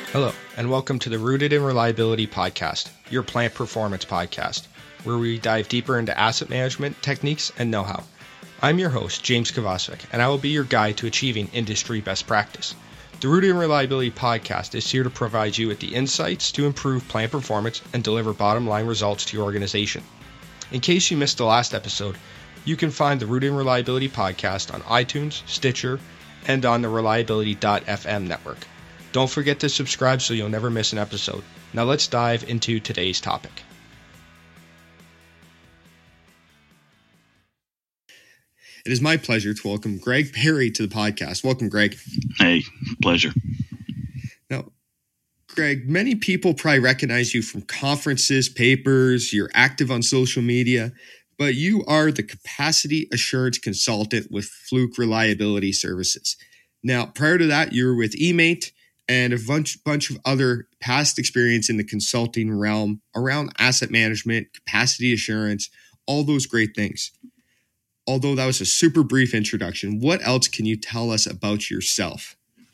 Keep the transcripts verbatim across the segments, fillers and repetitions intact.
Hello, and welcome to the Rooted in Reliability podcast, your plant performance podcast, where we dive deeper into asset management techniques and know-how. I'm your host, James Kovacevic, and I will be your guide to achieving industry best practice. The Rooted in Reliability podcast is here to provide you with the insights to improve plant performance and deliver bottom-line results to your organization. In case you missed the last episode, you can find the Rooted in Reliability podcast on iTunes, Stitcher, and on the reliability dot f m network. Don't forget to subscribe so you'll never miss an episode. Now let's dive into today's topic. It is my pleasure to welcome Greg Perry to the podcast. Welcome, Greg. Hey, pleasure. Now, Greg, many people probably recognize you from conferences, papers, you're active on social media, but you are the capacity assurance consultant with Fluke Reliability Services. Now, prior to that, you were with eMaint and a bunch, bunch of other past experience in the consulting realm around asset management, capacity assurance, all those great things. Although that was a super brief introduction, what else can you tell us about yourself?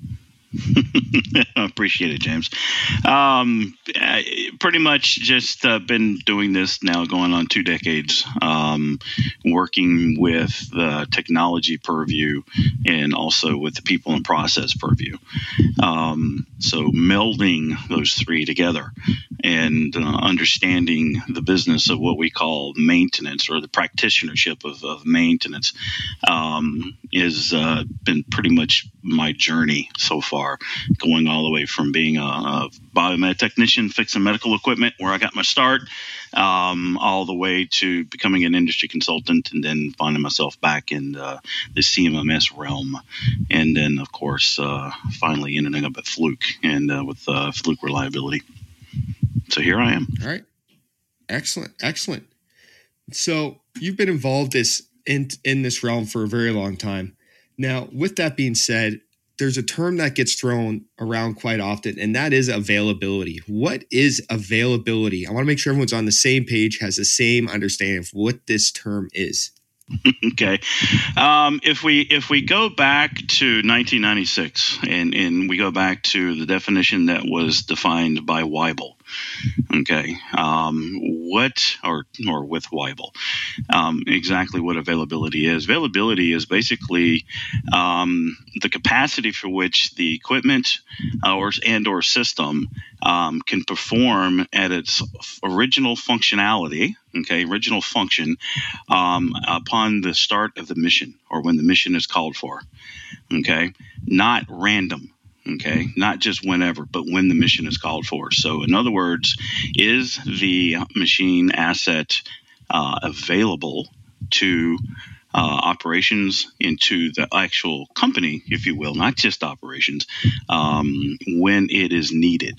I appreciate it, James. Um, I pretty much just uh, been doing this now going on two decades, um, working with the technology purview and also with the people and process purview. Um, so melding those three together and uh, understanding the business of what we call maintenance or the practitionership of, of maintenance um, has uh, been pretty much my journey so far, going all the way from being a, a biomed technician fixing medical equipment where I got my start, um, all the way to becoming an industry consultant and then finding myself back in uh, the C M M S realm. And then, of course, uh, finally ending up at Fluke and uh, with uh, Fluke Reliability. So here I am. All right. Excellent. Excellent. So you've been involved this in, in this realm for a very long time. Now, with that being said, there's a term that gets thrown around quite often, and that is availability. What is availability? I want to make sure everyone's on the same page, has the same understanding of what this term is. Okay. Um, if we if we go back to nineteen ninety-six and, and we go back to the definition that was defined by Weibel, okay, um, what or or with Weibel, um, exactly what availability is. Availability is basically um, the capacity for which the equipment uh, or and or system um, can perform at its original functionality. Okay, original function um, upon the start of the mission or when the mission is called for. Okay, not random. Okay, not just whenever, but when the mission is called for. So, in other words, is the machine asset uh, available to uh, operations into the actual company, if you will, not just operations, um, when it is needed?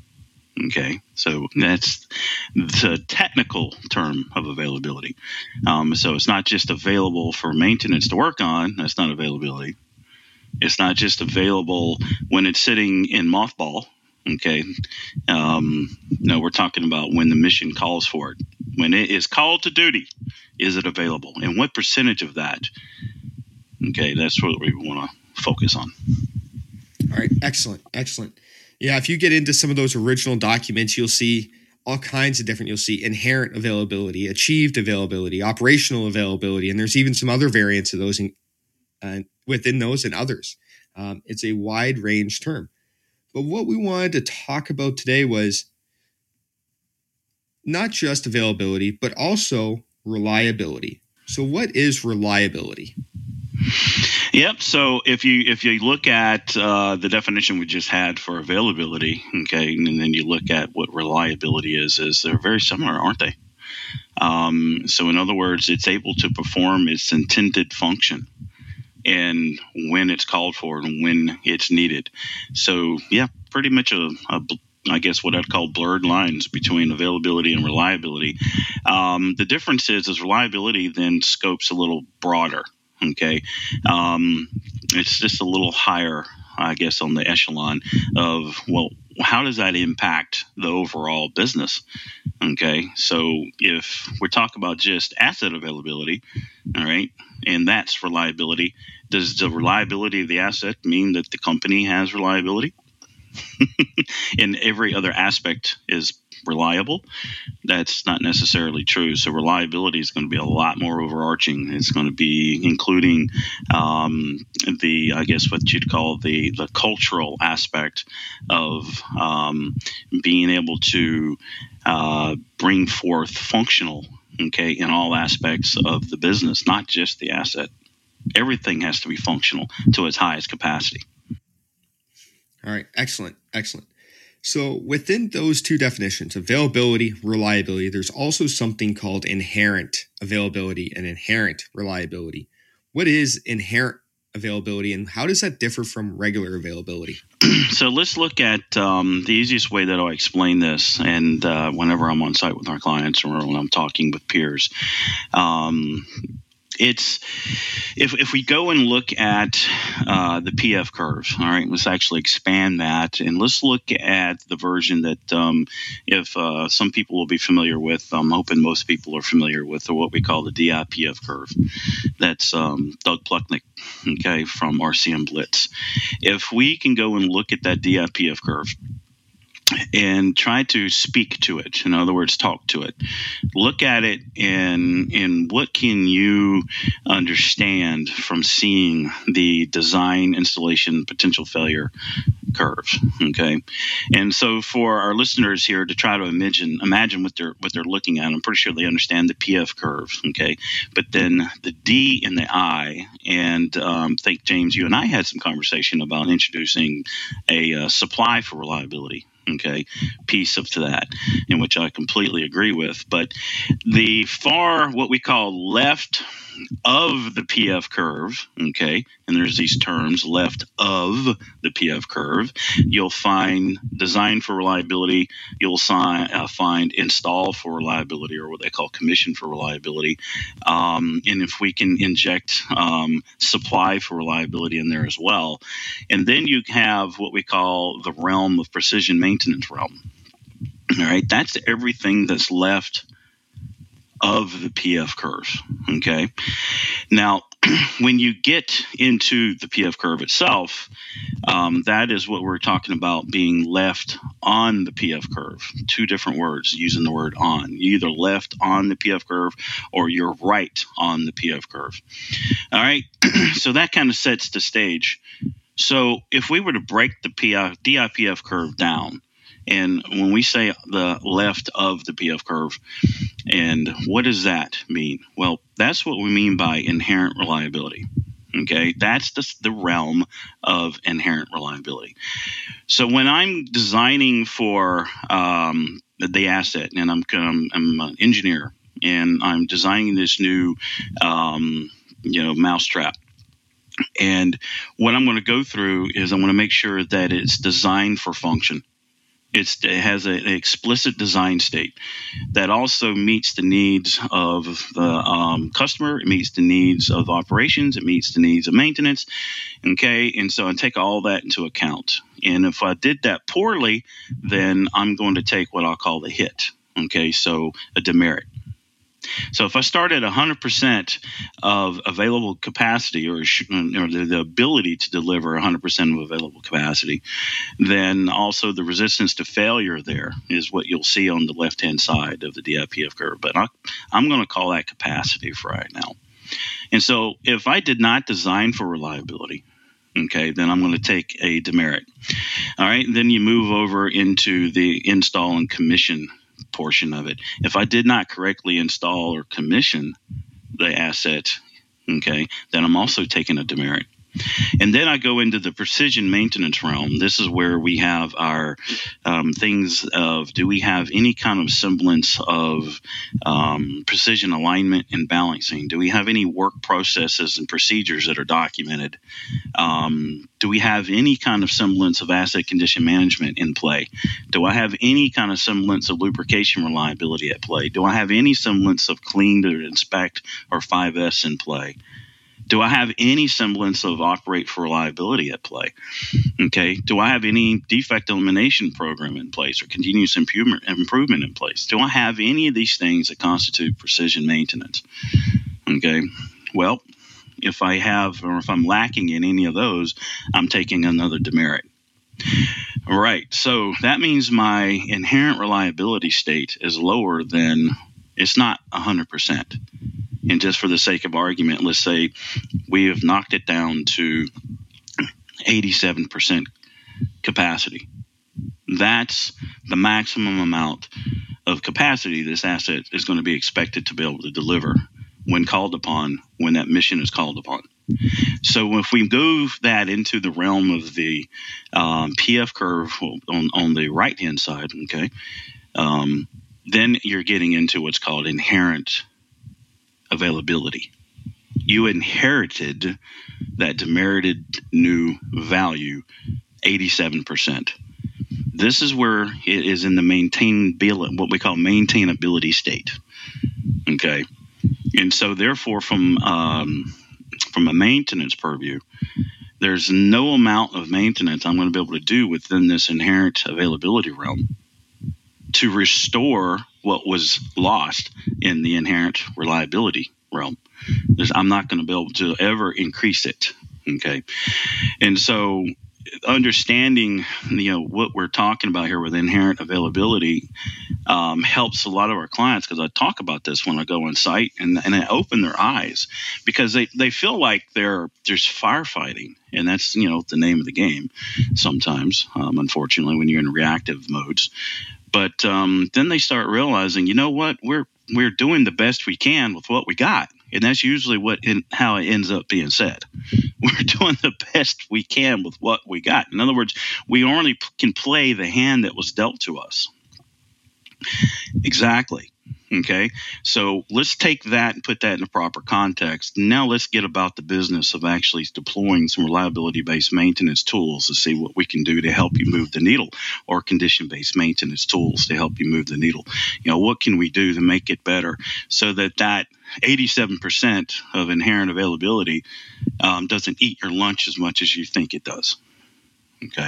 Okay, so that's the technical term of availability. Um, so it's not just available for maintenance to work on. That's not availability. It's not just available when it's sitting in mothball. Okay, um, no, we're talking about when the mission calls for it. When it is called to duty, is it available? And what percentage of that? Okay, that's what we want to focus on. All right, excellent, excellent. Yeah, if you get into some of those original documents, you'll see all kinds of different, you'll see inherent availability, achieved availability, operational availability, and there's even some other variants of those in, uh, within those and others. Um, it's a wide range term. But what we wanted to talk about today was not just availability, but also reliability. So what is reliability? Yep. So if you if you look at uh, the definition we just had for availability, okay, and then you look at what reliability is, is they're very similar, aren't they? Um, so in other words, it's able to perform its intended function and when it's called for and when it's needed. So yeah, pretty much a, a I guess what I'd call blurred lines between availability and reliability. Um, the difference is, is reliability then scopes a little broader. Okay, um, it's just a little higher, I guess, on the echelon of, well, how does that impact the overall business? Okay, so if we're talking about just asset availability, all right, and that's reliability, does the reliability of the asset mean that the company has reliability? and every other aspect is reliable, that's not necessarily true. So reliability is going to be a lot more overarching. It's going to be including um, the, I guess, what you'd call the the cultural aspect of um, being able to uh, bring forth functional, okay, in all aspects of the business, not just the asset. Everything has to be functional to its highest capacity. All right, excellent, excellent. So within those two definitions, availability, reliability, there's also something called inherent availability and inherent reliability. What is inherent availability and how does that differ from regular availability? So let's look at um, the easiest way that I explain this, and uh, whenever I'm on site with our clients or when I'm talking with peers. Um, It's if if we go and look at uh, the P F curve, all right, let's actually expand that and let's look at the version that um, if uh, some people will be familiar with, I'm hoping most people are familiar with, or what we call the D I P F curve. That's um, Doug Plucknick, okay, from R C M Blitz. If we can go and look at that D I P F curve and try to speak to it, in other words, talk to it, look at it, and and what can you understand from seeing the design, installation, potential failure curve? Okay, and so for our listeners here to try to imagine imagine what they're what they're looking at, I'm pretty sure they understand the P F curve. Okay, but then the D and the I, and um, I think James, you and I had some conversation about introducing a uh, supply for reliability. Okay, piece of to that, in which I completely agree with. But the far, what we call left of the P F curve, okay, and there's these terms, left of the P F curve, you'll find design for reliability, you'll si- uh, find install for reliability, or what they call commission for reliability. Um, and if we can inject um, supply for reliability in there as well. And then you have what we call the realm of precision maintenance realm. All right, that's everything that's left of the P F curve. Okay. Now, when you get into the P F curve itself, um, that is what we're talking about being left on the P F curve. Two different words using the word on. You either left on the P F curve or you're right on the P F curve. All right. So that kind of sets the stage. So if we were to break the P I, D I P F curve down, and when we say the left of the P F curve, and what does that mean? Well, that's what we mean by inherent reliability. Okay, that's the, the realm of inherent reliability. So when I'm designing for um, the, the asset, and I'm, I'm, I'm an engineer, and I'm designing this new, um, you know, mousetrap. And what I'm going to go through is I'm going to make sure that it's designed for function. It's, it has a, an explicit design state that also meets the needs of the um, customer. It meets the needs of operations. It meets the needs of maintenance. Okay, and so I take all that into account. And if I did that poorly, then I'm going to take what I'll call the hit. Okay, so a demerit. So if I start at one hundred percent of available capacity, or, or the, the ability to deliver one hundred percent of available capacity, then also the resistance to failure there is what you'll see on the left-hand side of the D I P F curve. But I, I'm going to call that capacity for right now. And so if I did not design for reliability, okay, then I'm going to take a demerit. All right, then you move over into the install and commission portion of it. If I did not correctly install or commission the asset, okay, then I'm also taking a demerit. And then I go into the precision maintenance realm. This is where we have our um, things of, do we have any kind of semblance of um, precision alignment and balancing? Do we have any work processes and procedures that are documented? Um, do we have any kind of semblance of asset condition management in play? Do I have any kind of semblance of lubrication reliability at play? Do I have any semblance of clean to inspect or five S in play? Do I have any semblance of operate for reliability at play? Okay. Do I have any defect elimination program in place or continuous improvement improvement in place? Do I have any of these things that constitute precision maintenance? Okay. Well, if I have, or if I'm lacking in any of those, I'm taking another demerit. Right. So that means my inherent reliability state is lower than, it's not one hundred percent. And just for the sake of argument, let's say we have knocked it down to eighty-seven percent capacity. That's the maximum amount of capacity this asset is going to be expected to be able to deliver when called upon, when that mission is called upon. So if we move that into the realm of the um, P F curve on, on the right-hand side, okay, um, then you're getting into what's called inherent availability. You inherited that demerited new value, eighty-seven percent. This is where it is in the maintain, what we call maintainability state. Okay. And so therefore from, um, from a maintenance purview, there's no amount of maintenance I'm going to be able to do within this inherent availability realm to restore what was lost in the inherent reliability realm. There's, I'm not going to be able to ever increase it. Okay. And so understanding, you know, what we're talking about here with inherent availability um, helps a lot of our clients, because I talk about this when I go on site, and, and I open their eyes, because they, they feel like they're there's firefighting, and that's, you know, the name of the game sometimes, um, unfortunately, when you're in reactive modes. But um, then they start realizing, you know what, we're we're doing the best we can with what we got. And that's usually what in, how it ends up being said. We're doing the best we can with what we got. In other words, we only p- can play the hand that was dealt to us. Exactly. Okay. So let's take that and put that in a proper context. Now let's get about the business of actually deploying some reliability-based maintenance tools to see what we can do to help you move the needle, or condition-based maintenance tools to help you move the needle. You know, what can we do to make it better so that that eighty-seven percent of inherent availability um, doesn't eat your lunch as much as you think it does. Okay.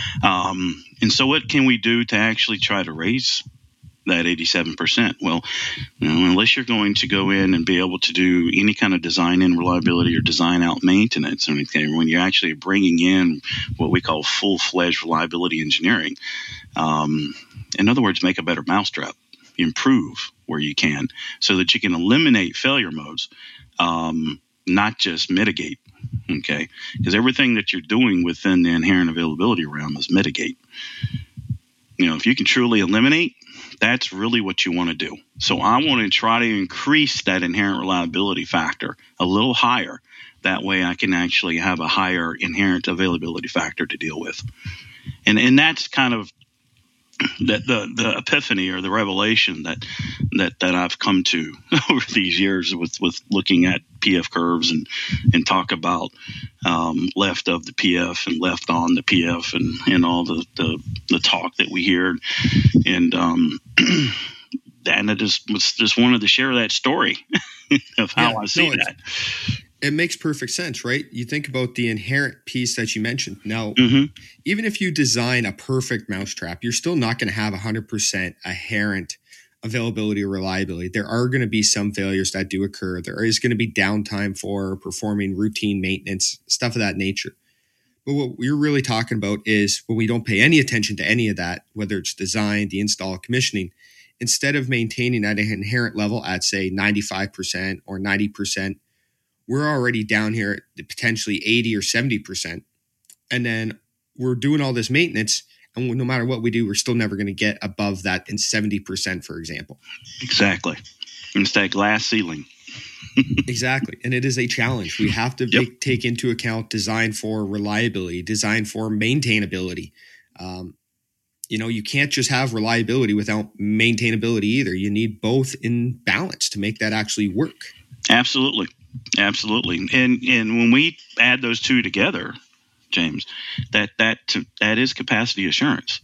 Um, and so what can we do to actually try to raise that eighty-seven percent? Well, you know, unless you're going to go in and be able to do any kind of design in reliability or design out maintenance or anything, when you're actually bringing in what we call full-fledged reliability engineering, um, in other words, make a better mousetrap, improve where you can, so that you can eliminate failure modes, um, not just mitigate. Okay, because everything that you're doing within the inherent availability realm is mitigate. You know, if you can truly eliminate, that's really what you want to do. So I want to try to increase that inherent reliability factor a little higher. That way I can actually have a higher inherent availability factor to deal with. And and that's kind of the, the, the epiphany or the revelation that, that, that I've come to over these years with, with looking at P F curves and, and talk about um, left of the P F and left on the P F and, and all the, the, the talk that we hear. And, um, and I just, was, just wanted to share that story of how yeah, I see no, that. It makes perfect sense, right? You think about the inherent piece that you mentioned. Now, Mm-hmm. even if you design a perfect mousetrap, you're still not going to have one hundred percent inherent availability or reliability. There are going to be some failures that do occur. There is going to be downtime for performing routine maintenance, stuff of that nature. But what we're really talking about is when we don't pay any attention to any of that, whether it's design, the install, commissioning, instead of maintaining at an inherent level at, say, ninety-five percent or ninety percent, we're already down here at potentially eighty or seventy percent. And then we're doing all this maintenance, and no matter what we do, we're still never going to get above that in seventy percent, for example. Exactly. It's that glass ceiling. Exactly. And it is a challenge. We have to Yep. make, take into account design for reliability, design for maintainability. Um, you know, you can't just have reliability without maintainability either. You need both in balance to make that actually work. Absolutely. Absolutely. And and when we add those two together, James, that that that is capacity assurance.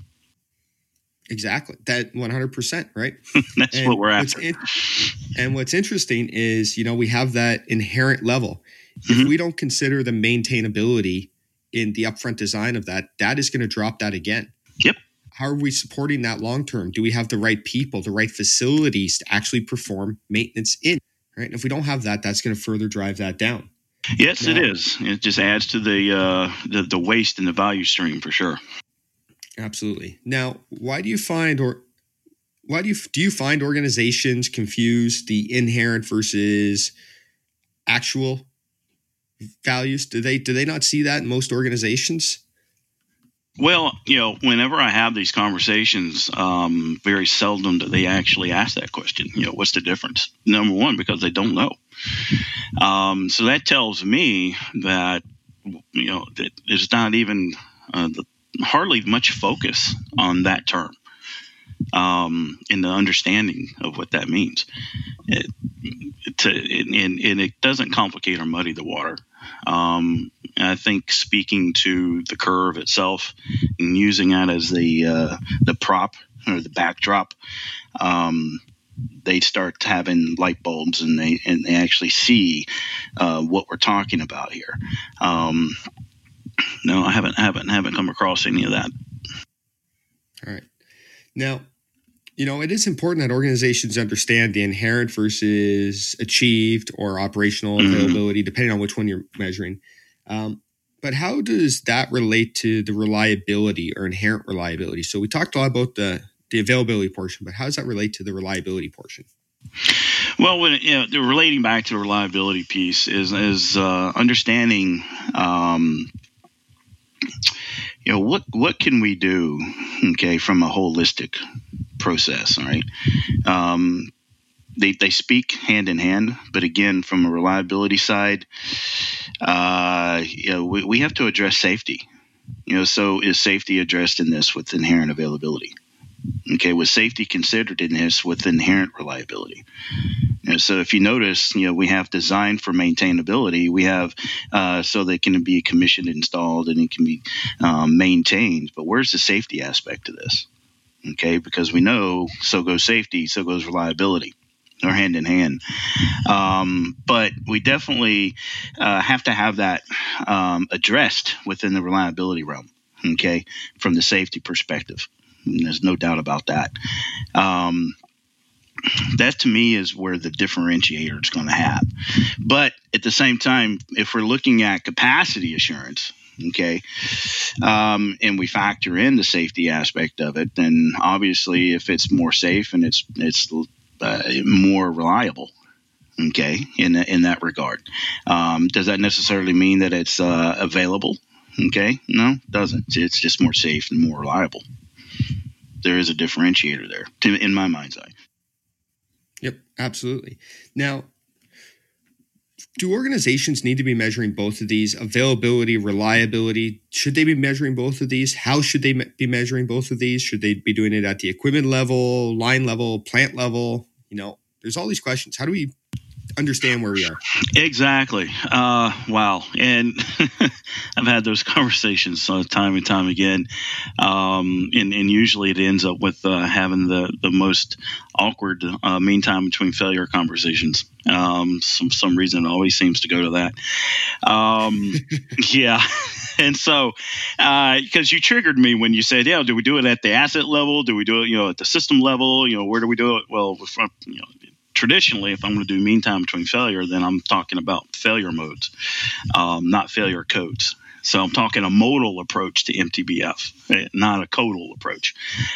Exactly. That one hundred percent, right? That's And what we're what's after. in- and what's interesting is, you know, we have that inherent level. Mhm. If we don't consider the maintainability in the upfront design of that, that is going to drop that again. Yep. How are we supporting that long term? Do we have the right people, the right facilities to actually perform maintenance in? Right. And if we don't have that, that's going to further drive that down. Yes, it Now- is. It just adds to the uh, the the waste in the value stream for sure. Absolutely. Now, why do you find or why do you do you find organizations confuse the inherent versus actual values? Do they do they not see that in most organizations? Well, you know, whenever I have these conversations, um, very seldom do they actually ask that question. You know, what's the difference? Number one, because they don't know. Um, so that tells me that, you know, that there's not even uh, the, hardly much focus on that term um, in the understanding of what that means. It, to, and, and it doesn't complicate or muddy the water. Um, I think speaking to the curve itself and using that as the uh, the prop or the backdrop, um, they start having light bulbs and they and they actually see uh, what we're talking about here. Um, no, I haven't haven't haven't come across any of that. All right, now. You know, it is important that organizations understand the inherent versus achieved or operational availability, mm-hmm. depending on which one you're measuring. Um, but how does that relate to the reliability or inherent reliability? So we talked a lot about the, the availability portion, but how does that relate to the reliability portion? Well, when you know, relating back to the reliability piece is is uh, understanding. Um, You know, what what can we do, okay, from a holistic process, all right? Um, they, they speak hand in hand, but again, from a reliability side, uh, you know, we, we have to address safety. You know, so is safety addressed in this with inherent availability? Okay, was safety considered in this with inherent reliability? You know, so if you notice, you know, we have design for maintainability. We have uh, so they can be commissioned, installed, and it can be um, maintained. But where's the safety aspect of this? Okay, because we know so goes safety, so goes reliability. They're hand in hand. Um, but we definitely uh, have to have that um, addressed within the reliability realm, okay, from the safety perspective. And there's no doubt about that. Um, that to me is where the differentiator is going to have. But at the same time, if we're looking at capacity assurance, okay, um, and we factor in the safety aspect of it, then obviously if it's more safe and it's it's uh, more reliable, okay, in in that regard. Um, does that necessarily mean that it's uh, available? Okay, no, it doesn't. It's just more safe and more reliable. There is a differentiator there, to, in my mind's eye. Yep, absolutely. Now, do organizations need to be measuring both of these? Availability, reliability, should they be measuring both of these? How should they me- be measuring both of these? Should they be doing it at the equipment level, line level, plant level? You know, there's all these questions. How do we understand where we are? Exactly. Uh, wow. And I've had those conversations uh, time and time again. Um, and, and usually it ends up with uh, having the, the most awkward uh, mean time between failure conversations. Um, some some reason it always seems to go to that. Um, yeah. And so, because uh, you triggered me when you said, yeah, do we do it at the asset level? Do we do it, you know, at the system level? You know, where do we do it? Well, from, you know, traditionally, if I'm going to do mean time between failure, then I'm talking about failure modes, um, not failure codes. So I'm talking a modal approach to M T B F, not a codal approach.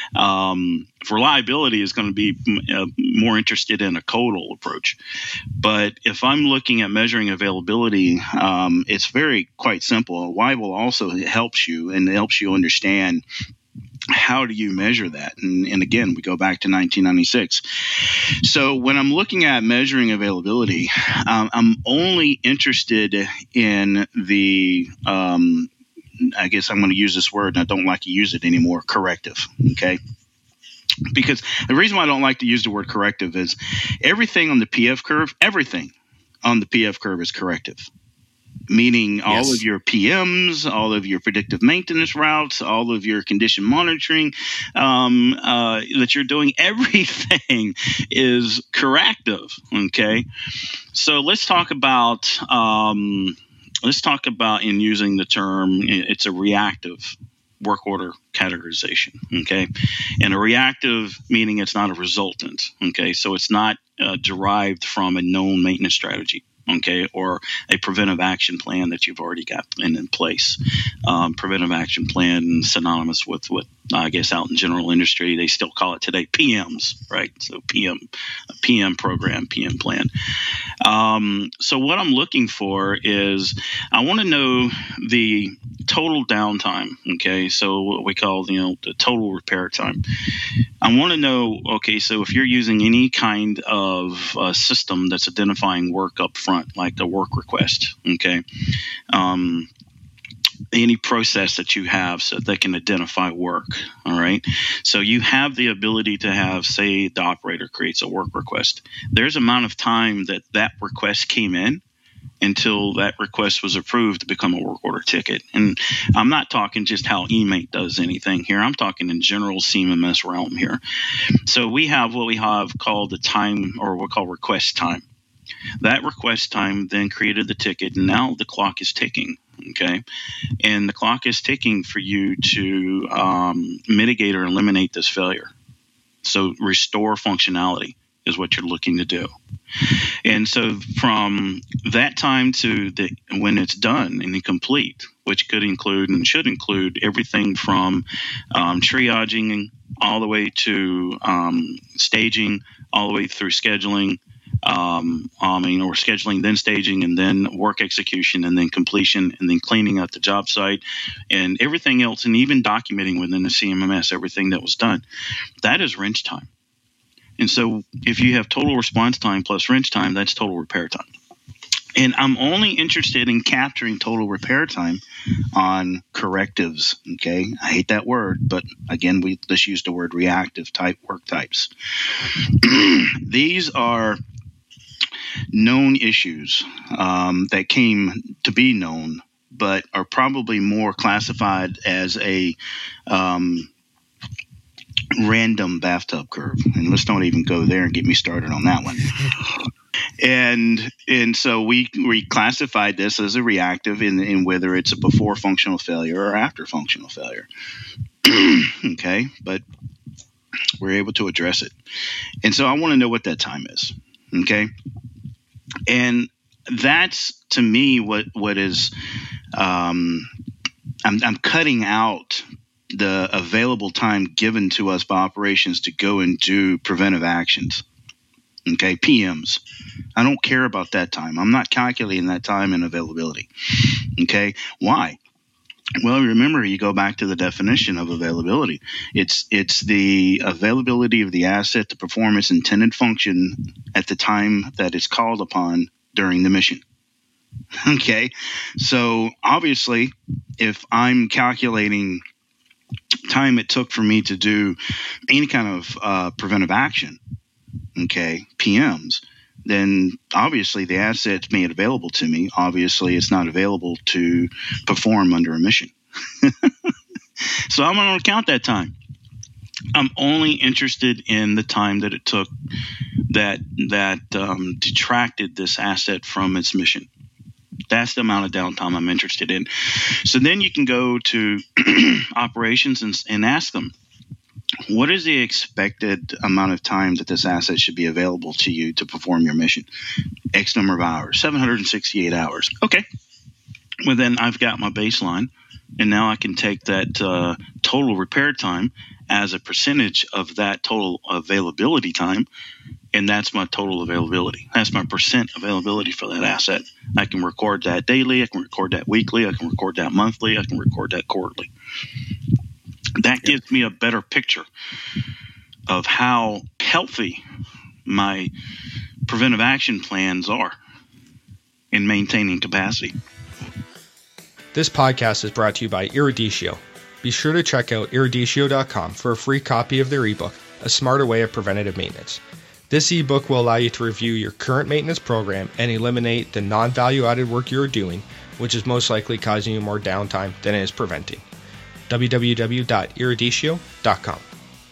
Um, reliability is going to be uh, more interested in a codal approach. But if I'm looking at measuring availability, um, it's very quite simple. Weibull also helps you and helps you understand how do you measure that? And, and again, we go back to nineteen ninety-six. So when I'm looking at measuring availability, um, I'm only interested in the, um, I guess I'm going to use this word, and I don't like to use it anymore, corrective, okay? Because the reason why I don't like to use the word corrective is everything on the P F curve, everything on the P F curve is corrective. Meaning all yes. of your P Ms, all of your predictive maintenance routes, all of your condition monitoring um, uh, that you're doing, everything is corrective. Okay, so let's talk about um, let's talk about in using the term. It's a reactive work order categorization. Okay, and a reactive meaning it's not a resultant. Okay, so it's not uh, derived from a known maintenance strategy. okay, or a preventive action plan that you've already got in, in place. Um, preventive action plan, synonymous with what I guess out in general industry, they still call it today P Ms, right? So P M, a P M program, P M plan. Um, so what I'm looking for is I want to know the total downtime, okay? So what we call, you know, the total repair time. I want to know, okay, so if you're using any kind of uh, system that's identifying work up front, like the work request, okay, um, any process that you have so that can identify work, all right? So you have the ability to have, say, the operator creates a work request. There's amount of time that that request came in until that request was approved to become a work order ticket. And I'm not talking just how E M A T does anything here. I'm talking in general C M M S realm here. So we have what we have called the time, or what we call request time. That request time then created the ticket, and now the clock is ticking, okay? And the clock is ticking for you to um, mitigate or eliminate this failure. So restore functionality is what you're looking to do. And so from that time to the when it's done and complete, which could include and should include everything from um, triaging all the way to um, staging, all the way through scheduling, um, I mean, or scheduling, then staging, and then work execution, and then completion, and then cleaning up the job site, and everything else, and even documenting within the C M M S everything that was done. That is wrench time. And so if you have total response time plus wrench time, that's total repair time. And I'm only interested in capturing total repair time on correctives, okay? I hate that word, but again, we let's use the word reactive type work types. These are known issues um, that came to be known, but are probably more classified as a um, random bathtub curve. And let's don't even go there and get me started on that one. And and so we we classified this as a reactive in, in whether it's a before functional failure or after functional failure. Okay, but we're able to address it. And so I want to know what that time is. Okay, and that's to me what what is um, I'm I'm cutting out the available time given to us by operations to go and do preventive actions. Okay, P Ms. I don't care about that time. I'm not calculating that time in availability. Okay, why? Well, remember, you go back to the definition of availability. It's it's the availability of the asset to perform its intended function at the time that it's called upon during the mission. Okay, so obviously, if I'm calculating time it took for me to do any kind of uh, preventive action, okay, P Ms, then obviously the asset's made available to me. Obviously, it's not available to perform under a mission. So I'm going to count that time. I'm only interested in the time that it took that that um, detracted this asset from its mission. That's the amount of downtime I'm interested in. So then you can go to operations and, and ask them, what is the expected amount of time that this asset should be available to you to perform your mission? X number of hours, seven hundred sixty-eight hours. Okay. Well, then I've got my baseline, and now I can take that uh, total repair time as a percentage of that total availability time, and that's my total availability. That's my percent availability for that asset. I can record that daily. I can record that weekly. I can record that monthly. I can record that quarterly. That gives me a better picture of how healthy my preventive action plans are in maintaining capacity. This podcast is brought to you by Eruditio. Be sure to check out eruditio dot com for a free copy of their ebook, A Smarter Way of Preventative Maintenance. This ebook will allow you to review your current maintenance program and eliminate the non-value added work you're doing, which is most likely causing you more downtime than it is preventing. w w w dot eruditio dot com.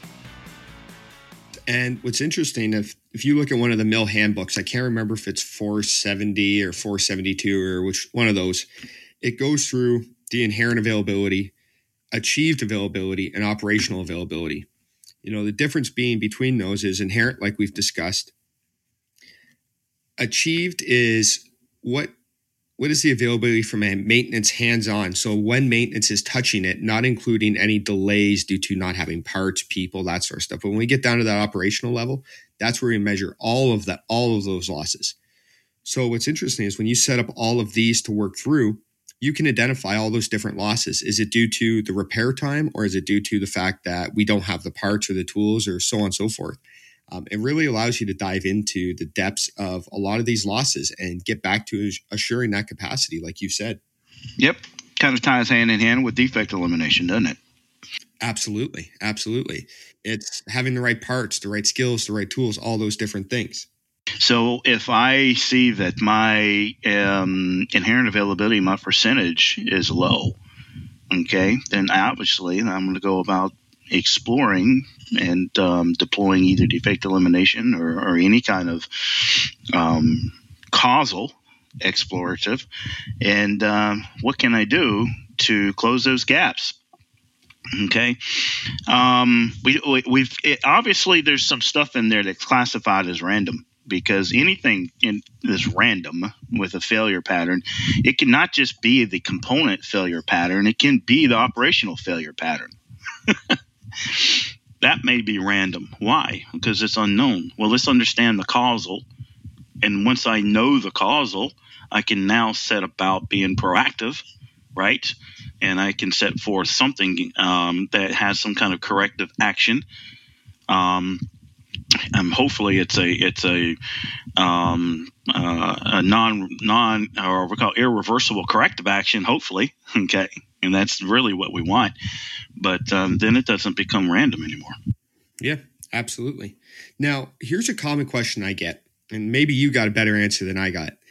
And what's interesting, if if you look at one of the mill handbooks, I can't remember if it's four seventy or four seventy-two or which one of those, it goes through the inherent availability, achieved availability, and operational availability. You know, the difference being between those is inherent, like we've discussed. Achieved is what what is the availability from a maintenance hands-on? So when maintenance is touching it, not including any delays due to not having parts, people, that sort of stuff. But when we get down to that operational level, that's where we measure all of that, all of those losses. So what's interesting is when you set up all of these to work through, you can identify all those different losses. Is it due to the repair time, or is it due to the fact that we don't have the parts or the tools, or so on and so forth? Um, it really allows you to dive into the depths of a lot of these losses and get back to assuring that capacity, like you said. Yep. Kind of ties hand in hand with defect elimination, doesn't it? Absolutely. Absolutely. It's having the right parts, the right skills, the right tools, all those different things. So if I see that my um, inherent availability, my percentage is low, okay, then obviously I'm going to go about exploring and um, deploying either defect elimination or, or any kind of um, causal explorative. And um, what can I do to close those gaps? Okay. Um, we, we, we've it, obviously there's some stuff in there that's classified as random, because anything in this random with a failure pattern, it can not just be the component failure pattern, it can be the operational failure pattern. That may be random. Why? Because it's unknown. Well, let's understand the causal. And once I know the causal, I can now set about being proactive, right? And I can set forth something um, that has some kind of corrective action. Um, and hopefully it's a it's a um, uh, a non non or we call irreversible corrective action. Hopefully, okay, and that's really what we want. But um, then it doesn't become random anymore. Yeah, absolutely. Now, here's a common question I get, and maybe you got a better answer than I got.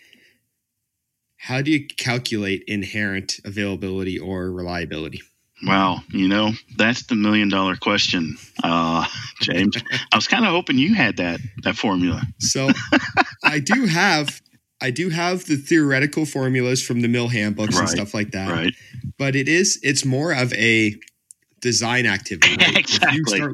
How do you calculate inherent availability or reliability? Wow, you know, that's the million dollar question, uh, James. I was kind of hoping you had that that formula. So I do have I do have the theoretical formulas from the mill handbooks Right, and stuff like that. Right. But it is it's more of a design activity. Right? Exactly. If you, start,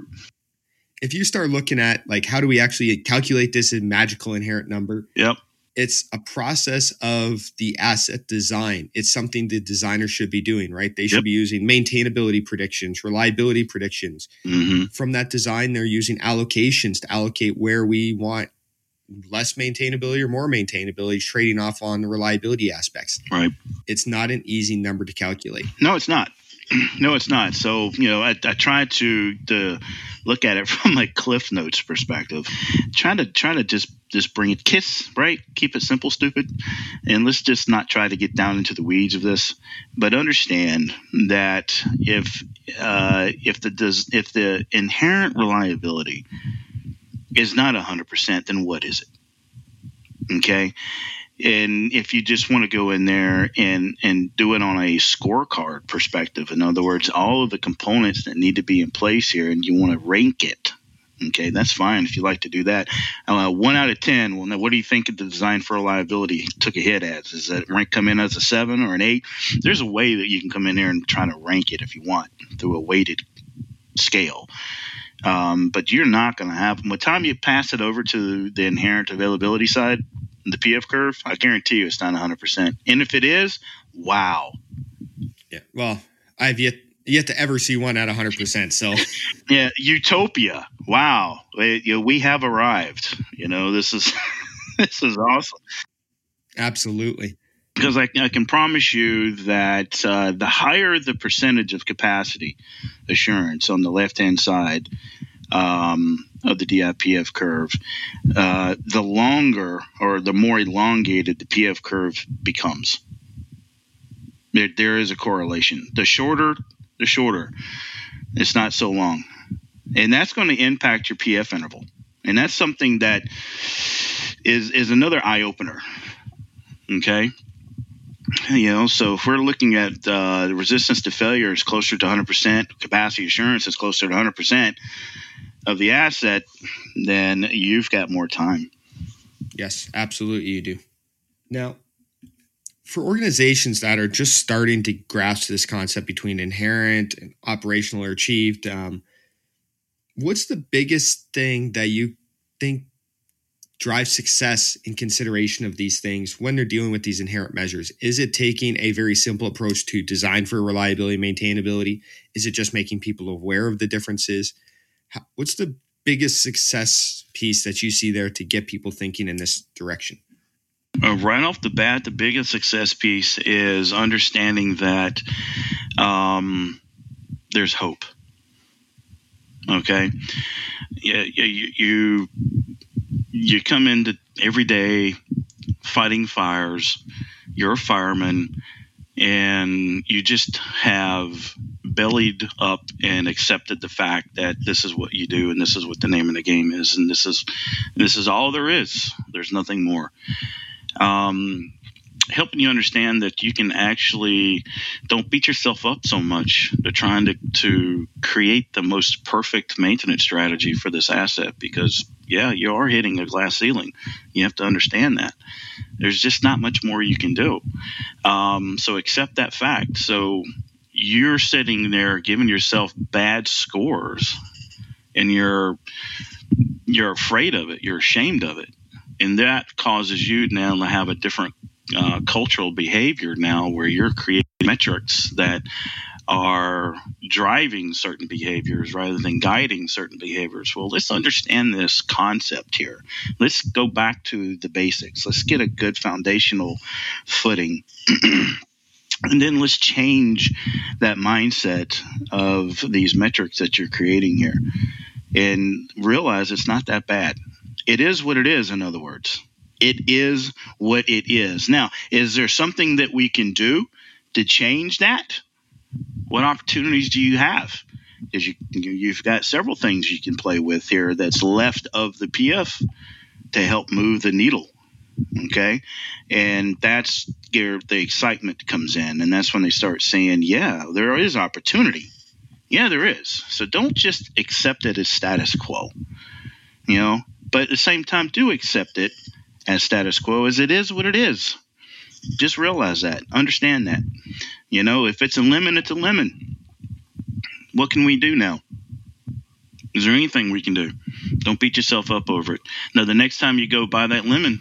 if you start looking at like how do we actually calculate this in magical inherent number? Yep. It's a process of the asset design. It's something the designer should be doing, right? They should Yep. be using maintainability predictions, reliability predictions. Mm-hmm. From that design, they're using allocations to allocate where we want less maintainability or more maintainability, trading off on the reliability aspects. Right. It's not an easy number to calculate. No, it's not. No, it's not. So, you know, I, I try to, to look at it from a Cliff Notes perspective. Try to try to just just bring it KISS, right? Keep it simple, stupid, and let's just not try to get down into the weeds of this. But understand that if uh, if the does if the inherent reliability is not a hundred percent, then what is it? Okay. And if you just want to go in there and, and do it on a scorecard perspective, in other words, all of the components that need to be in place here, and you want to rank it, okay, that's fine if you like to do that. Uh, one out of ten, well, now what do you think of the design for reliability took a hit as? Is that rank come in as a seven or an eight? There's a way that you can come in there and try to rank it if you want through a weighted scale. Um, but you're not going to have, by the time you pass it over to the inherent availability side, the P F curve, I guarantee you it's not one hundred percent. And if it is, wow. Yeah. Well, I've yet yet to ever see one at one hundred percent. So, yeah, utopia. Wow. We, you know, we have arrived. You know, this is this is awesome. Absolutely. Because I, I can promise you that uh, the higher the percentage of capacity assurance on the left-hand side um, of the D I P F curve, uh, the longer or the more elongated the P F curve becomes. There, there is a correlation. The shorter, the shorter. It's not so long. And that's going to impact your P F interval. And that's something that is, is another eye-opener. Okay? You know, so if we're looking at uh, the resistance to failure is closer to one hundred percent, capacity assurance is closer to one hundred percent of the asset, then you've got more time. Yes, absolutely you do. Now, for organizations that are just starting to grasp this concept between inherent and operational or achieved, um, what's the biggest thing that you think drive success in consideration of these things when they're dealing with these inherent measures? Is it taking a very simple approach to design for reliability, maintainability? Is it just making people aware of the differences? How, what's the biggest success piece that you see there to get people thinking in this direction? Uh, right off the bat, the biggest success piece is understanding that um, there's hope. Okay, yeah, you, you you come into every day fighting fires. You're a fireman, and you just have bellied up and accepted the fact that this is what you do, and this is what the name of the game is, and this is this is all there is. There's nothing more. Um, helping you understand that you can actually don't beat yourself up so much. They're trying to, to create the most perfect maintenance strategy for this asset because, yeah, you are hitting a glass ceiling. You have to understand that. There's just not much more you can do. Um, so accept that fact. So you're sitting there giving yourself bad scores and you're you're afraid of it. You're ashamed of it. And that causes you now to have a different uh, cultural behavior now where you're creating metrics that are driving certain behaviors rather than guiding certain behaviors. Well, let's understand this concept here. Let's go back to the basics. Let's get a good foundational footing. And then let's change that mindset of these metrics that you're creating here and realize it's not that bad. It is what it is, in other words. It is what it is. Now, is there something that we can do to change that? What opportunities do you have? Because you, you've got several things you can play with here that's left of the P F to help move the needle. Okay? And that's where the excitement comes in. And that's when they start saying, yeah, there is opportunity. Yeah, there is. So don't just accept it as status quo. You know? But at the same time, do accept it as status quo, as it is what it is. Just realize that. Understand that. You know, if it's a lemon, it's a lemon. What can we do now? Is there anything we can do? Don't beat yourself up over it. Now, the next time you go buy that lemon,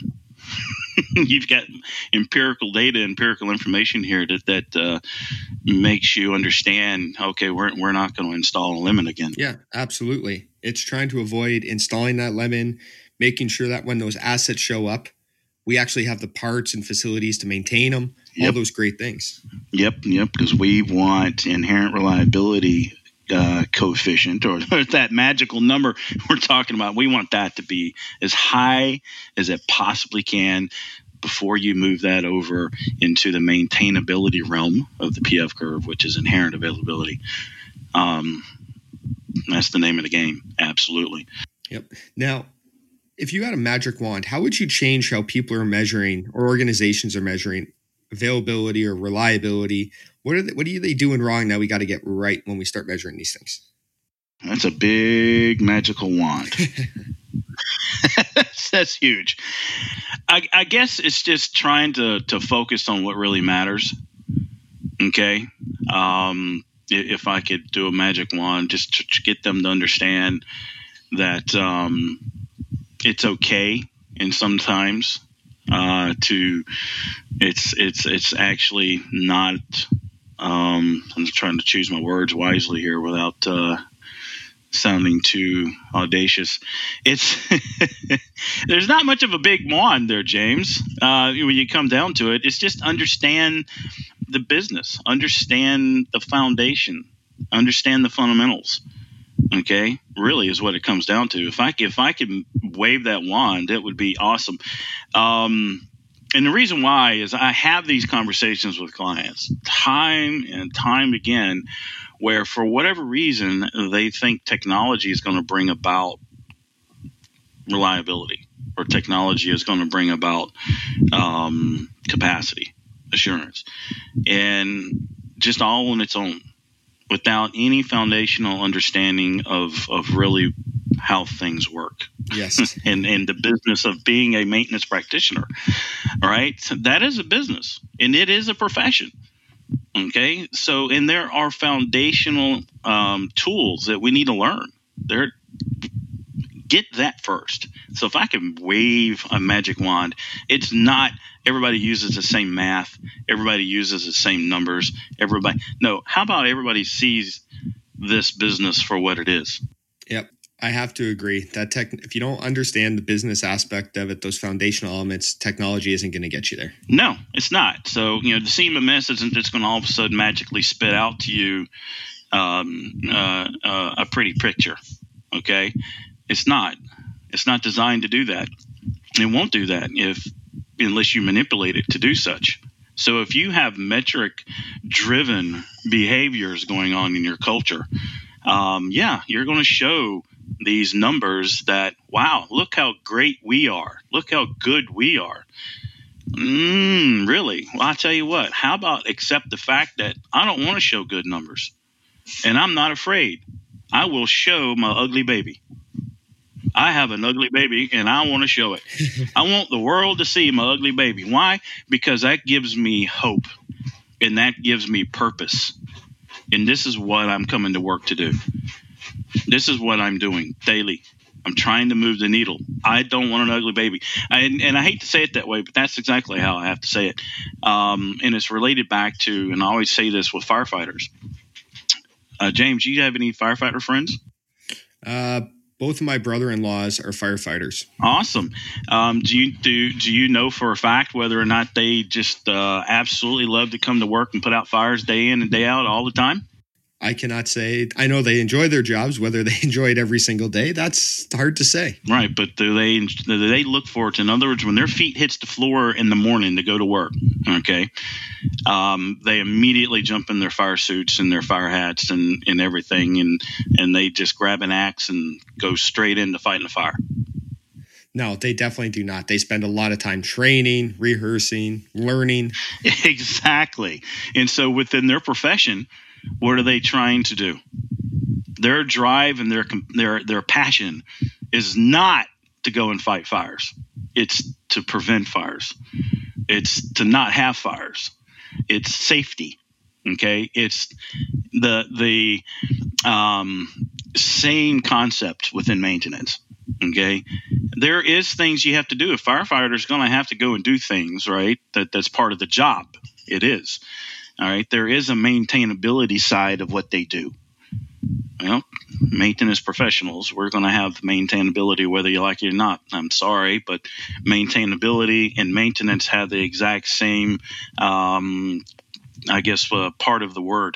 you've got empirical data, empirical information here that that uh, makes you understand, okay, we're, we're not going to install a lemon again. Yeah, absolutely. It's trying to avoid installing that lemon, making sure that when those assets show up, we actually have the parts and facilities to maintain them, all yep. those great things. Yep, yep, because we want inherent reliability uh, coefficient or that magical number we're talking about. We want that to be as high as it possibly can before you move that over into the maintainability realm of the P F curve, which is inherent availability. Um, that's the name of the game. Absolutely. Yep. Now, if you had a magic wand, how would you change how people are measuring or organizations are measuring availability or reliability? What are they, what are they doing wrong now we got to get right when we start measuring these things? That's a big magical wand. that's, that's huge. I, I guess it's just trying to, to focus on what really matters. Okay. Um, if I could do a magic wand, just to, to get them to understand that um, it's okay, and sometimes uh, to it's it's it's actually not. Um, I'm just trying to choose my words wisely here without uh, sounding too audacious. It's there's not much of a big wand there, James. Uh, when you come down to it, it's just understand the business, understand the foundation, understand the fundamentals. Okay, really is what it comes down to. If I if I could wave that wand, it would be awesome. Um, and the reason why is I have these conversations with clients time and time again, where for whatever reason they think technology is going to bring about reliability, or technology is going to bring about um, capacity assurance, and just all on its own, without any foundational understanding of, of really how things work. Yes. and, and the business of being a maintenance practitioner, right? So that is a business, and it is a profession. Okay. So, and there are foundational um, tools that we need to learn. There, get that first. So if I can wave a magic wand, it's not everybody uses the same math. Everybody uses the same numbers. Everybody, no, how about everybody sees this business for what it is? Yep. I have to agree that tech, if you don't understand the business aspect of it, those foundational elements, technology isn't going to get you there. No, it's not. So, you know, the C M M S isn't just going to all of a sudden magically spit out to you um, uh, uh, a pretty picture. Okay. It's not. It's not designed to do that. It won't do that if unless you manipulate it to do such. So if you have metric driven behaviors going on in your culture, um, yeah, you're going to show these numbers that, wow, look how great we are. Look how good we are. Mm, really? Well, I'll tell you what, how about accept the fact that I don't want to show good numbers and I'm not afraid. I will show my ugly baby. I have an ugly baby and I want to show it. I want the world to see my ugly baby. Why? Because that gives me hope and that gives me purpose. And this is what I'm coming to work to do. This is what I'm doing daily. I'm trying to move the needle. I don't want an ugly baby. I, and, and I hate to say it that way, but that's exactly how I have to say it. Um, and it's related back to, and I always say this with firefighters. Uh, James, do you have any firefighter friends? Uh, both of my brother-in-laws are firefighters. Awesome. Um, do you do do you know for a fact whether or not they just uh, absolutely love to come to work and put out fires day in and day out all the time? I cannot say. I know they enjoy their jobs. Whether they enjoy it every single day, that's hard to say. Right, but do they do they look forward to? In other words, when their feet hits the floor in the morning to go to work, okay, um, they immediately jump in their fire suits and their fire hats and, and everything, and and they just grab an axe and go straight into fighting a fire. No, they definitely do not. They spend a lot of time training, rehearsing, learning. Exactly, and so within their profession, what are they trying to do? Their drive and their their their passion is not to go and fight fires. It's to prevent fires. It's to not have fires. It's safety. Okay, it's the the um, same concept within maintenance. Okay, there is things you have to do. A firefighter is going to have to go and do things, right? That that's part of the job. It is. All right, there is a maintainability side of what they do. Well, maintenance professionals, we're going to have maintainability whether you like it or not. I'm sorry, but maintainability and maintenance have the exact same, um, I guess, uh, part of the word.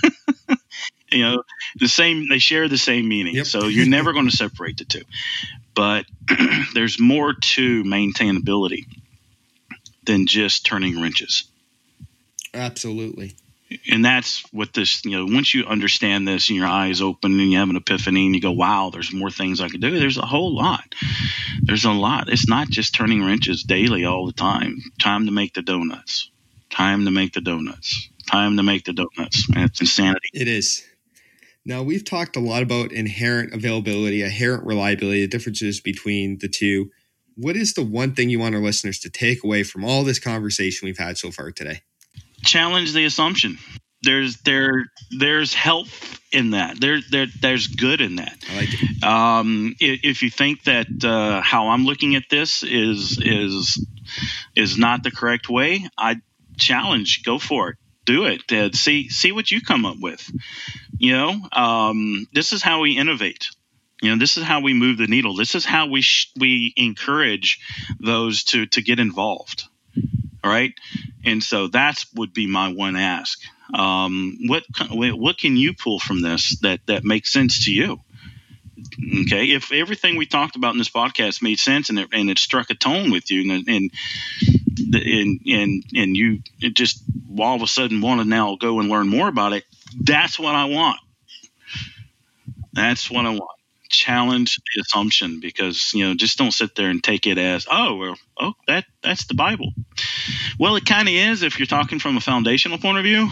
You know, the same. They share the same meaning, yep. So you're never going to separate the two. But there's more to maintainability than just turning wrenches. Absolutely. And that's what this, you know, once you understand this and your eyes open and you have an epiphany and you go, wow, there's more things I can do. There's a whole lot. There's a lot. It's not just turning wrenches daily all the time. Time to make the donuts. Time to make the donuts. Time to make the donuts. Man, it's insanity. It is. Now, we've talked a lot about inherent availability, inherent reliability, the differences between the two. What is the one thing you want our listeners to take away from all this conversation we've had so far today? Challenge the assumption. There's there there's health in that. There there there's good in that. I like it. Um, if, if you think that uh, how I'm looking at this is is is not the correct way, I challenge. Go for it. Do it. Uh, see see what you come up with. You know, um, this is how we innovate. You know, this is how we move the needle. This is how we sh- we encourage those to to get involved. All right. And so that's would be my one ask. Um, what what can you pull from this that, that makes sense to you? Okay. If everything we talked about in this podcast made sense and it, and it struck a tone with you and and and and, and you just all of a sudden want to now go and learn more about it, that's what I want. That's what I want. Challenge the assumption, because, you know, just don't sit there and take it as, oh, well, oh, that that's the Bible. Well, it kind of is if you're talking from a foundational point of view.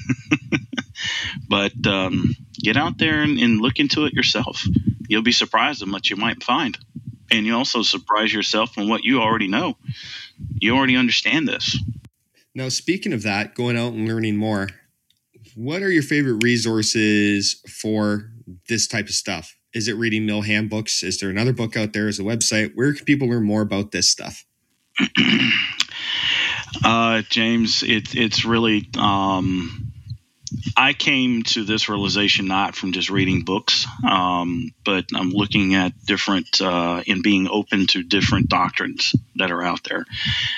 But um, get out there and, and look into it yourself. You'll be surprised at what you might find. And you also surprise yourself from what you already know. You already understand this. Now, speaking of that, going out and learning more, what are your favorite resources for this type of stuff? Is it reading mill handbooks? Is there another book out there? Is a website? Where can people learn more about this stuff? uh, James, it, it's really, um, I came to this realization not from just reading books, um, but I'm looking at different uh, and being open to different doctrines that are out there.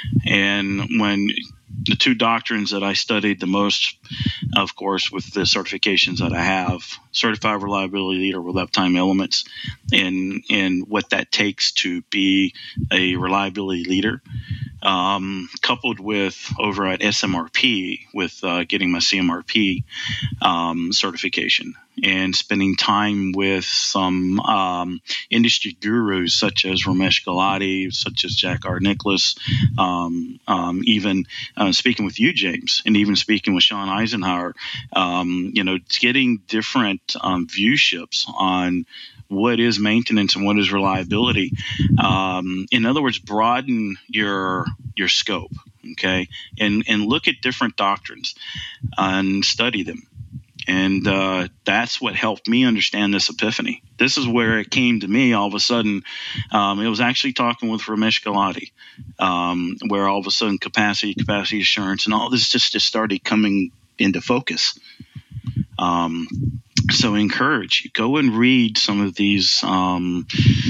And when the two doctrines that I studied the most, of course, with the certifications that I have, Certified Reliability Leader with Uptime Elements, and and what that takes to be a reliability leader, um, coupled with over at S M R P with uh, getting my C M R P um, certification, and spending time with some um, industry gurus such as Ramesh Gulati, such as Jack R. Nicklaus, um, um, even uh, speaking with you, James, and even speaking with Sean Eisenhower, um, you know, getting different um, viewships on what is maintenance and what is reliability. Um, in other words, broaden your your scope, okay, and and look at different doctrines and study them. And uh, that's what helped me understand this epiphany. This is where it came to me all of a sudden. Um, it was actually talking with Ramesh Gulati, um, where all of a sudden capacity, capacity assurance, and all this just, just started coming into focus. Um, so I encourage you, go and read some of these, um,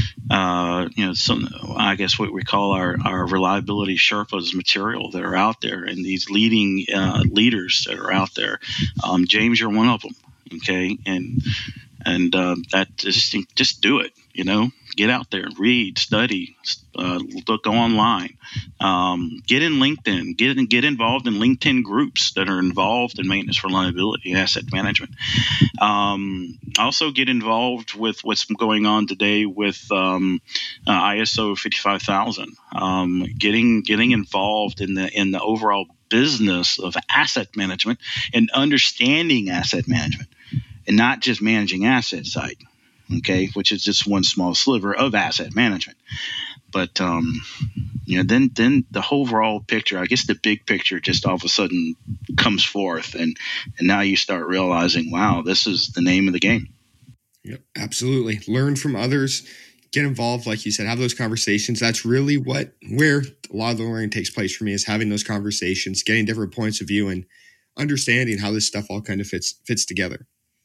uh, you know, some, I guess what we call our, our reliability Sherpas material that are out there, and these leading uh, leaders that are out there. Um, James, you're one of them, okay? And and uh, that just just do it, you know. Get out there, read, study, uh, look, go online, um, get in LinkedIn, get in, get involved in LinkedIn groups that are involved in maintenance, reliability, asset management. Um, also, get involved with what's going on today with um, uh, I S O fifty-five thousand. Um, getting getting involved in the in the overall business of asset management and understanding asset management, and not just managing asset side. Okay, which is just one small sliver of asset management, but um, you know, then then the overall picture, I guess the big picture, just all of a sudden comes forth, and and now you start realizing, wow, this is the name of the game. Yep, absolutely. Learn from others, get involved, like you said, have those conversations. That's really what where a lot of the learning takes place for me, is having those conversations, getting different points of view, and understanding how this stuff all kind of fits fits together.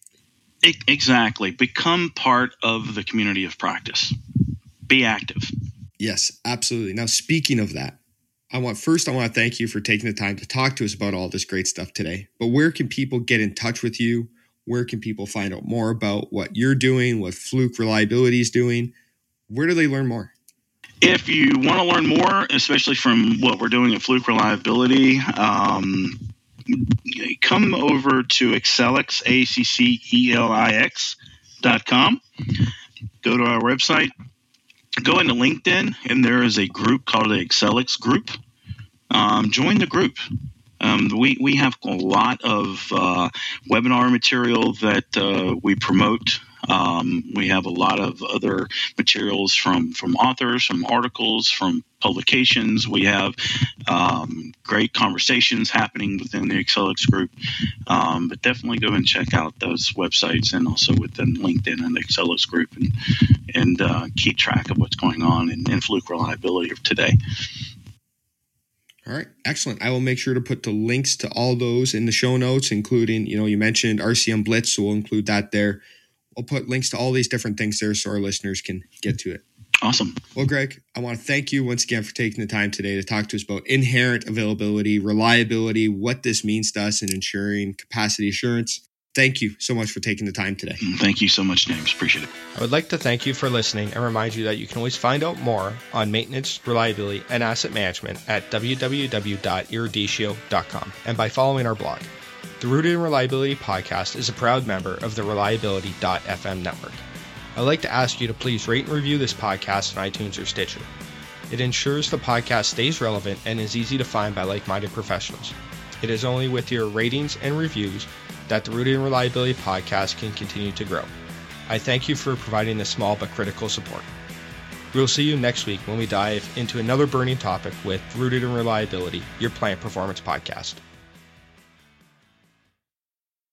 Exactly. Become part of the community of practice. Be active. Yes, absolutely. Now, speaking of that, I want first, I want to thank you for taking the time to talk to us about all this great stuff today. But where can people get in touch with you? Where can people find out more about what you're doing, what Fluke Reliability is doing? Where do they learn more? If you want to learn more, especially from what we're doing at Fluke Reliability, um, come over to Accelix, A C C E L I X dot com. Go to our website. Go into LinkedIn, and there is a group called the Accelix group. Um, join the group. Um, we, we have a lot of uh, webinar material that uh, we promote. Um, we have a lot of other materials from, from authors, from articles, from publications. We have um, great conversations happening within the Accelix group. Um, but definitely go and check out those websites, and also within LinkedIn and the Accelix group, and, and uh, keep track of what's going on in, in Fluke Reliability of today. All right, excellent. I will make sure to put the links to all those in the show notes, including, you know, you mentioned R C M Blitz, so we'll include that there. We'll put links to all these different things there so our listeners can get to it. Awesome. Well, Greg, I want to thank you once again for taking the time today to talk to us about inherent availability, reliability, what this means to us in ensuring capacity assurance. Thank you so much for taking the time today. Thank you so much, James. Appreciate it. I would like to thank you for listening and remind you that you can always find out more on maintenance, reliability, and asset management at w w w dot eruditio dot com and by following our blog. The Rooted in Reliability podcast is a proud member of the reliability dot f m network. I'd like to ask you to please rate and review this podcast on iTunes or Stitcher. It ensures the podcast stays relevant and is easy to find by like-minded professionals. It is only with your ratings and reviews that the Rooted in Reliability podcast can continue to grow. I thank you for providing this small but critical support. We'll see you next week when we dive into another burning topic with Rooted in Reliability, your plant performance podcast.